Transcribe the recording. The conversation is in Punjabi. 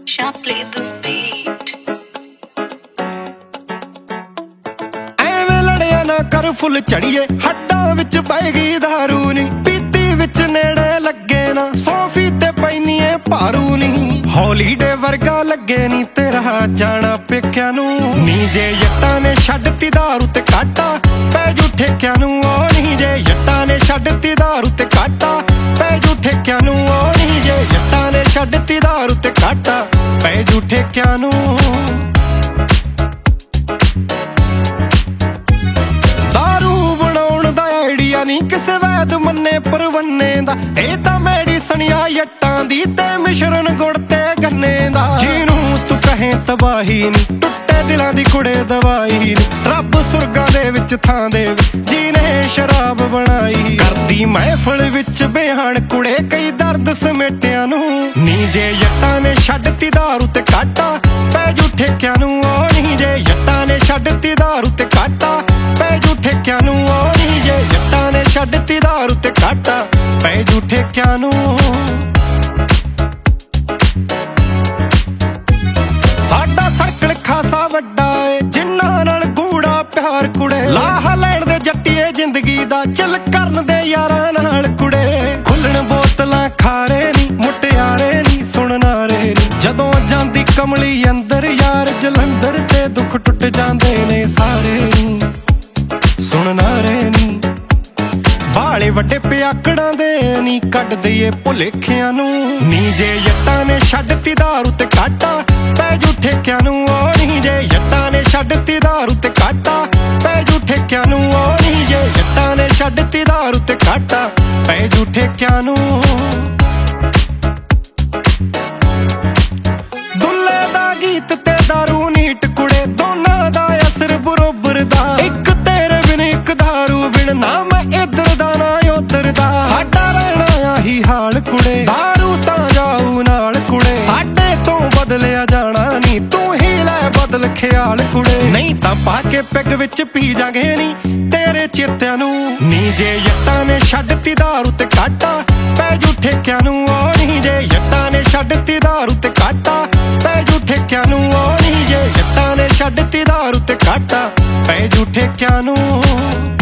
Shall play this beat. ਐਵੇਂ ਲੜਿਆ ਨਾ ਕਰ ਫੁੱਲ ਚੜੀਏ, ਹੱਡਾਂ ਵਿੱਚ ਪੈ ਗਈ ਦਾਰੂ ਨੀ, ਪੀਤੀ ਵਿੱਚ ਨੇੜੇ ਲੱਗੇ ਨਾ, ਸੋਫੀ ਤੇ ਪੈਨੀਏ ਭਾਰੂ ਨੀ, ਹੌਲੀਡੇ ਵਰਗਾ ਲੱਗੇ ਨੀ ਤੇਰਾ ਜਾਣਾ ਪੇਕਿਆਂ ਨੂੰ ਨੀ। ਜੇ ਜੱਟਾਂ ਨੇ ਛੱਡਤੀ ਦਾਰੂ ਤੇ ਕਾਟਾ, ਪੈ ਜੂ ਠੇਕਿਆਂ ਨੂੰ ਉਹ ਨੀ। ਜੇ ਜੱਟਾਂ ਨੇ ਛੱਡਤੀ ਦਾਰੂ ਤੇ ਕਾਟਾ, ਪੈ ਜੂ ਠੇਕਿਆਂ ਨੂੰ ਉਹ ਨੀ। ਜੇ ਜੱਟਾਂ ਨੇ ਛੱਡਤੀ ਦਾਰੂ ਤੇ ਕਾਟਾ, ਪੈ ਜੂ ਠੇਕਿਆਂ ਨੂੰ। ਨੀ ਕਿਸੇ ਵੈਦ ਮੰਨੇ ਪਰਵੰਨੇ ਦਾ, ਇਹ ਤਾਂ ਮੈਡੀਸਨੀਆ ਜੱਟਾਂ ਦੀ ਤੇ ਮਿਸ਼ਰਨ ਗੁੜ ਤੇ ਗੰਨੇ ਦਾ। ਜਿਹਨੂੰ ਤੂੰ ਕਹੇ ਤਬਾਹੀ ਨੀ, ਟੁੱਟੇ ਦਿਲਾਂ ਦੀ ਕੁੜੇ ਦਵਾਈ ਨੀ, ਰੱਬ ਸੁਰਗਾਂ ਦੇ ਵਿੱਚ ਥਾਂ ਦੇਵੇ ਜਿਹਨੇ ਸ਼ਰਾਬ ਬਣਾਈ। ਕਰਦੀ ਮਹਿਫਲ ਵਿੱਚ ਬਿਆਨ ਕੁੜੇ ਕਈ ਦਰਦ ਸਮੇਟਿਆਂ ਨੂੰ ਨੀ। ਜੇ ਜੱਟਾਂ ਨੇ ਛੱਡਤੀ ਦਾਰੂ ਤੇ ਕਾਟਾ, ਪੈ ਜੂ ਠੇਕਿਆਂ ਨੂੰ ਉਹ ਨੀ। ਜੇ ਜੱਟਾਂ ਨੇ ਛੱਡਤੀ ਦਾਰੂ ਤੇ ਕਾਟਾ, ਪੈ ਜੂ ਠੇਕਿਆਂ ਨੂੰ ਉਹ ਨੀ। ਜੇ ਜੱਟਾਂ ਨੇ ਛੱਡਤੀ ਦਾਰੂ ਤੇ ਕਾਟਾ, ਪੈ ਜੂ ਠੇਕਿਆਂ ਨੂੰ। ਸਾਡਾ ਸਰਕਲ ਖਾਸਾ ਵੱਡਾ ਏ, ਜਿਨ੍ਹਾਂ ਨਾਲ ਗੂੜਾ ਪਿਆਰ ਕੁੜੇ, ਲਾਹ ਲੈਣ ਦੇ ਜੱਟੀਏ ਜ਼ਿੰਦਗੀ ਦਾ, ਚਿਲ ਕਰਨ ਦੇ ਯਾਰਾਂ ਨਾਲ ਕੁੜੇ। ਖੁੱਲਣ ਬੋਤਲਾਂ ਖਾਰੇ ਨੀ, ਮੁਟਿਆਰੇ ਨੀ, ਸੁਣਨਾਰੇ ਨੀ, ਜਦੋਂ ਜਾਂਦੀ ਕਮਲੀ ਅੰਦਰ ਯਾਰ ਜਲੰਧਰ ਤੇ ਦੁੱਖ ਟੁੱਟ ਜਾਂਦੇ ਨੇ ਸਾਰੇ ਨੀ, ਸੁਣਨਾਰੇ ਨੀ। ਬਾਲੇ ਵੱਡੇ ਪਿਆਕੜਾਂ ਦੇ ਨੀ, ਕੱਢ ਦਈਏ ਭੁਲੇਖਿਆਂ ਨੂੰ ਨੀ। ਜੇ ਜੱਟਾਂ ਨੇ ਛੱਡਤੀ ਦਾਰੂ ਤੇ ਕਾਟਾ, ਪੈ ਜੂ ਠੇਕਿਆਂ ਨੂੰ ਉਹ ਨੀ। ਜੇ ਜੱਟਾਂ ਨੇ ਛੱਡਤੀ ਦਾਰੂ ਤੇ ਕਾਟਾ, ਪੈ ਜੂ ਠੇਕਿਆਂ ਨੂੰ ਉਹ ਨੀ। ਜੇ ਜੱਟਾਂ ਨੇ ਛੱਡਤੀ ਦਾਰੂ ਤੇ ਕਾਟਾ, ਪੈ ਜੂ ਠੇਕਿਆਂ ਨੂੰ। ਦੁੱਲੇ ਦਾ ਗੀਤ ਤੇ ਦਾਰੂ ਨੀਟ ਕੁੜੇ, ਦੋਨਾਂ ਦਾ ਅਸਰ ਬਰੋਬਰ ਦਾ। ਇੱਕ ਤੇਰੇ ਬਿਨ ਇੱਕ ਦਾਰੂ ਬਿਨ, ਨਾ ਮੈਂ ਇੱਧਰ ਦਾ ਨਾ ਉੱਧਰ ਦਾ। ਸਾਡਾ ਰਹਿਣਾ ਆਹੀ ਹਾਲ ਕੁੜੇ, ਦਾਰੂ ਤਾਂ ਜਾਊ ਨਾਲ ਕੁੜੇ। ਸਾਡੇ ਤੋਂ ਬਦਲਿਆ ਜਾਣਾ ਨੀ, ਤੂੰ ਹੀ ਲੈ ਬਦਲ ਖਿਆਲ ਕੁੜੇ। ਨਹੀਂ ਤਾਂ ਪਾ ਕੇ ਪੈਗ ਵਿੱਚ ਪੀ ਜਾਗੇ ਨੀ ਤੇਰੇ ਚੇਤਿਆਂ ਨੂੰ ਨੀ। ਜੇ ਜੱਟਾਂ ਨੇ ਛੱਡਤੀ ਦਾਰੂ ਤੇ ਕਾਟਾ, ਪੈ ਜੂ ਠੇਕਿਆਂ ਨੂੰ ਉਹ ਨੀ। ਜੇ ਜੱਟਾਂ ਨੇ ਛੱਡਤੀ ਦਾਰੂ ਤੇ ਕਾਟਾ, ਪੈ ਜੂ ਠੇਕਿਆਂ ਨੂੰ ਉਹ ਨੀ। ਜੇ ਜੱਟਾਂ ਨੇ ਛੱਡਤੀ ਦਾਰੂ ਤੇ ਕਾਟਾ, ਪੈ ਜੂ ਠੇਕਿਆਂ ਨੂੰ।